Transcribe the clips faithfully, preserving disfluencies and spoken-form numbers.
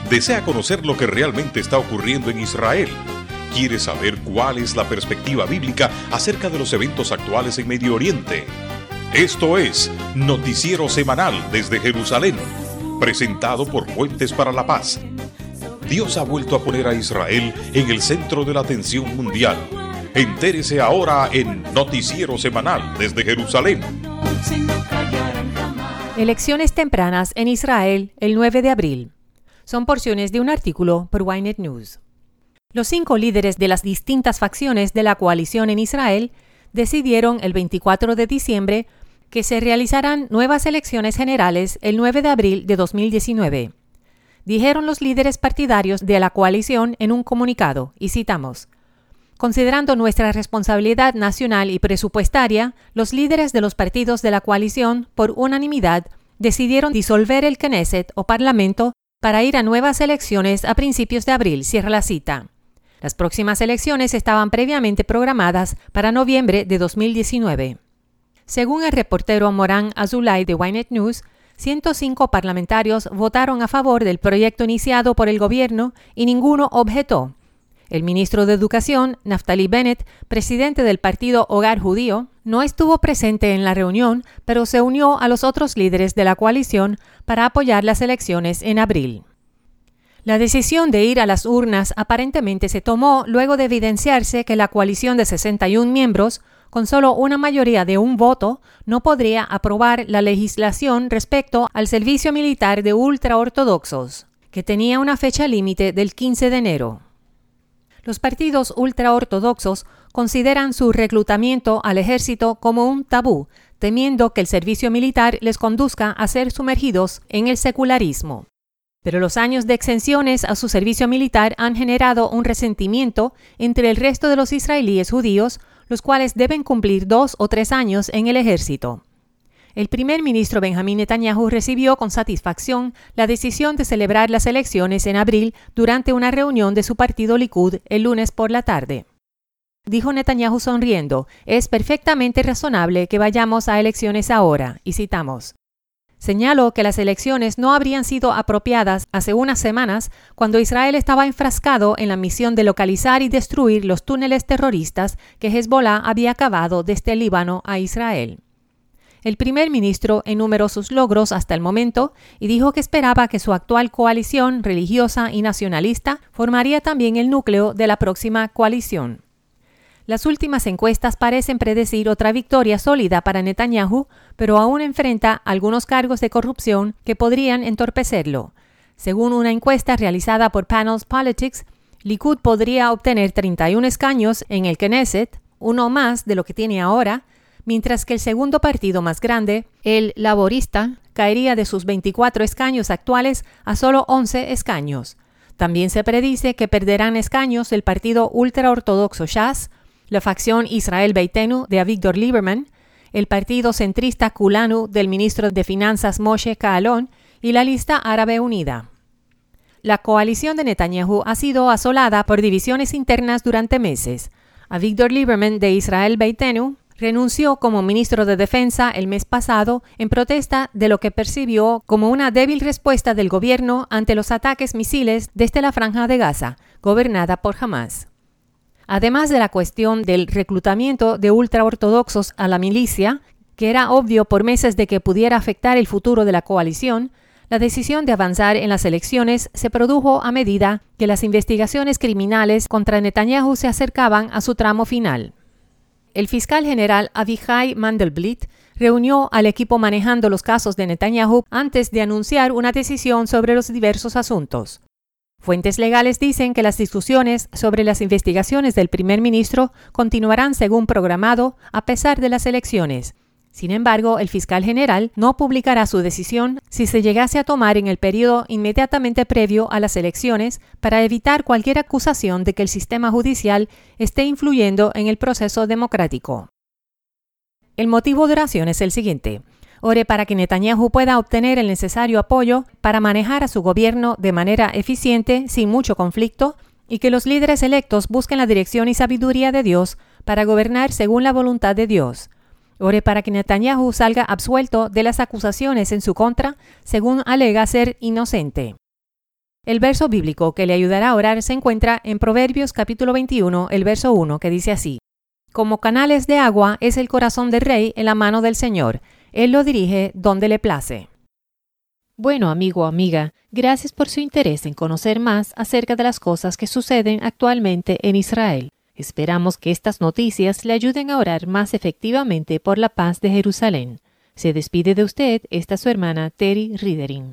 ¿Desea conocer lo que realmente está ocurriendo en Israel? ¿Quiere saber cuál es la perspectiva bíblica acerca de los eventos actuales en Medio Oriente? Esto es Noticiero Semanal desde Jerusalén, presentado por Puentes para la Paz. Dios ha vuelto a poner a Israel en el centro de la atención mundial. Entérese ahora en Noticiero Semanal desde Jerusalén. Elecciones tempranas en Israel el nueve de abril. Son porciones de un artículo por Ynet News. Los cinco líderes de las distintas facciones de la coalición en Israel decidieron el veinticuatro de diciembre que se realizarán nuevas elecciones generales el nueve de abril de dos mil diecinueve. Dijeron los líderes partidarios de la coalición en un comunicado, y citamos: considerando nuestra responsabilidad nacional y presupuestaria, los líderes de los partidos de la coalición, por unanimidad, decidieron disolver el Knesset o Parlamento para ir a nuevas elecciones a principios de abril, cierra la cita. Las próximas elecciones estaban previamente programadas para noviembre de dos mil diecinueve. Según el reportero Moran Azulay de Ynet News, ciento cinco parlamentarios votaron a favor del proyecto iniciado por el gobierno y ninguno objetó. El ministro de Educación, Naftali Bennett, presidente del partido Hogar Judío, no estuvo presente en la reunión, pero se unió a los otros líderes de la coalición para apoyar las elecciones en abril. La decisión de ir a las urnas aparentemente se tomó luego de evidenciarse que la coalición de sesenta y un miembros, con solo una mayoría de un voto, no podría aprobar la legislación respecto al servicio militar de ultraortodoxos, que tenía una fecha límite del quince de enero. Los partidos ultraortodoxos consideran su reclutamiento al ejército como un tabú, temiendo que el servicio militar les conduzca a ser sumergidos en el secularismo. Pero los años de exenciones a su servicio militar han generado un resentimiento entre el resto de los israelíes judíos, los cuales deben cumplir dos o tres años en el ejército. El primer ministro Benjamín Netanyahu recibió con satisfacción la decisión de celebrar las elecciones en abril durante una reunión de su partido Likud el lunes por la tarde. Dijo Netanyahu sonriendo: es perfectamente razonable que vayamos a elecciones ahora, y citamos. Señaló que las elecciones no habrían sido apropiadas hace unas semanas cuando Israel estaba enfrascado en la misión de localizar y destruir los túneles terroristas que Hezbollah había cavado desde el Líbano a Israel. El primer ministro enumeró sus logros hasta el momento y dijo que esperaba que su actual coalición religiosa y nacionalista formaría también el núcleo de la próxima coalición. Las últimas encuestas parecen predecir otra victoria sólida para Netanyahu, pero aún enfrenta algunos cargos de corrupción que podrían entorpecerlo. Según una encuesta realizada por Panels Politics, Likud podría obtener treinta y un escaños en el Knesset, uno más de lo que tiene ahora, mientras que el segundo partido más grande, el Laborista, caería de sus veinticuatro escaños actuales a solo once escaños. También se predice que perderán escaños el partido ultraortodoxo Shas, la facción Israel Beitenu de Avigdor Lieberman, el partido centrista Kulanu del ministro de Finanzas Moshe Kaalon y la lista árabe unida. La coalición de Netanyahu ha sido asolada por divisiones internas durante meses. Avigdor Lieberman de Israel Beitenu renunció como ministro de Defensa el mes pasado en protesta de lo que percibió como una débil respuesta del gobierno ante los ataques misiles desde la Franja de Gaza, gobernada por Hamas. Además de la cuestión del reclutamiento de ultraortodoxos a la milicia, que era obvio por meses de que pudiera afectar el futuro de la coalición, la decisión de avanzar en las elecciones se produjo a medida que las investigaciones criminales contra Netanyahu se acercaban a su tramo final. El fiscal general Avichai Mandelblit reunió al equipo manejando los casos de Netanyahu antes de anunciar una decisión sobre los diversos asuntos. Fuentes legales dicen que las discusiones sobre las investigaciones del primer ministro continuarán según programado a pesar de las elecciones. Sin embargo, el fiscal general no publicará su decisión si se llegase a tomar en el periodo inmediatamente previo a las elecciones para evitar cualquier acusación de que el sistema judicial esté influyendo en el proceso democrático. El motivo de oración es el siguiente: ore para que Netanyahu pueda obtener el necesario apoyo para manejar a su gobierno de manera eficiente, sin mucho conflicto, y que los líderes electos busquen la dirección y sabiduría de Dios para gobernar según la voluntad de Dios. Ore para que Netanyahu salga absuelto de las acusaciones en su contra, según alega ser inocente. El verso bíblico que le ayudará a orar se encuentra en Proverbios capítulo veintiuno, el verso uno, que dice así: Como canales de agua es el corazón del rey en la mano del Señor. Él lo dirige donde le place. Bueno, amigo o amiga, gracias por su interés en conocer más acerca de las cosas que suceden actualmente en Israel. Esperamos que estas noticias le ayuden a orar más efectivamente por la paz de Jerusalén. Se despide de usted esta su hermana Terry Riedering.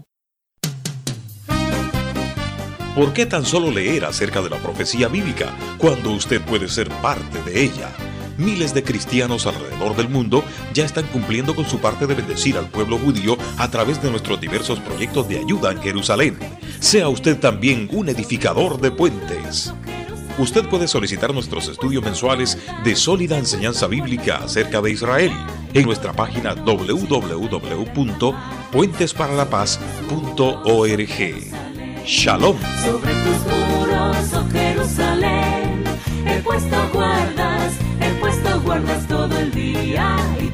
¿Por qué tan solo leer acerca de la profecía bíblica cuando usted puede ser parte de ella? Miles de cristianos alrededor del mundo ya están cumpliendo con su parte de bendecir al pueblo judío a través de nuestros diversos proyectos de ayuda en Jerusalén. Sea usted también un edificador de puentes. Usted puede solicitar nuestros estudios mensuales de sólida enseñanza bíblica acerca de Israel en nuestra página doble u doble u doble u punto puentes para la paz punto org. Shalom. Sobre tus muros, oh Jerusalén, he puesto guardas, he puesto guardas todo el día.